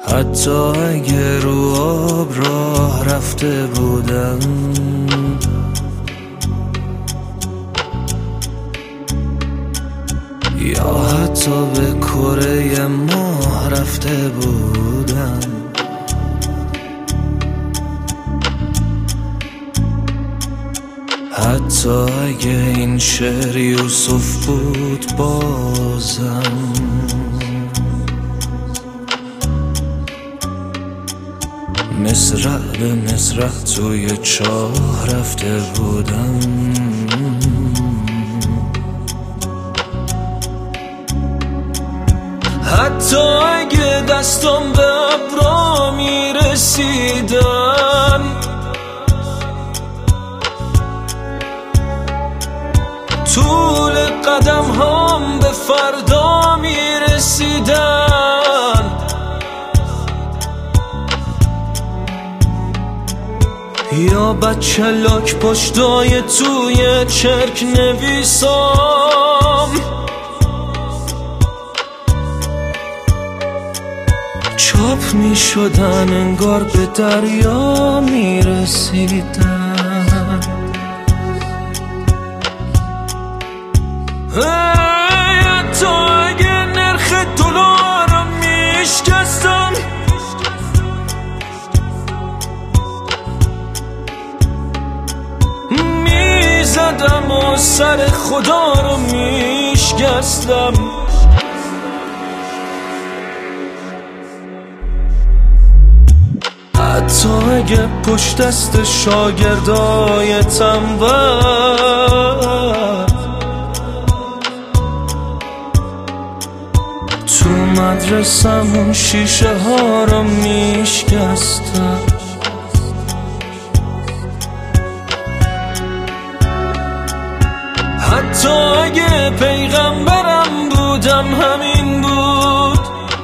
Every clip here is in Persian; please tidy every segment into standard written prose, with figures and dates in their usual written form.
حتی اگه رو آب راه رفته بودم، یا حتی به کره ماه رفته بودم، حتی اگه این شعر یوسف بود بازم، مصرع به مصرع توی چاه رفته بودم. حتی اگه دستم به ابرا میرسیدن، طول قدم هم به فردا میرسیدن، یا بچه لاک پشتای توی چرک نویسام، چاپ می شدن انگار به دریا می رسیدن. حتی اگه نرخ دلارم می شکستم، می زدم و سر خدا رو می شکستم. حتی اگه پشت دست شاگردای تنبل تو مدرسمون شیشه ها رو میشکستم، حتی اگه پیغمبرم بودم همین بود،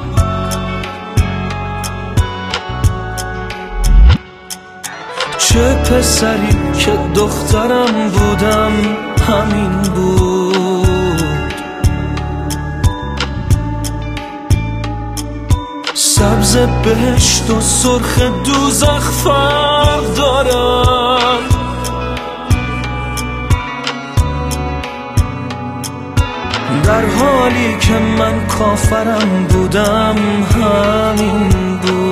چه پسری که دخترم بودم همین بود. سبز بهشت و سرخ دوزخ فرق دارن، در حالی که من کافرم بودم همین بود.